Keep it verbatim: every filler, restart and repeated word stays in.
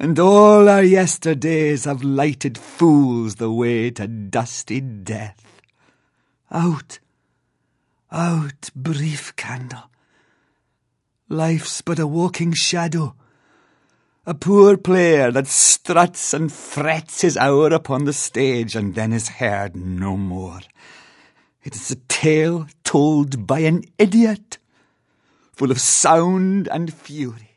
And all our yesterdays have lighted fools the way to dusty death. Out, out, brief candle. Life's but a walking shadow, a poor player that struts and frets his hour upon the stage and then is heard no more. It is a tale told by an idiot, full of sound and fury.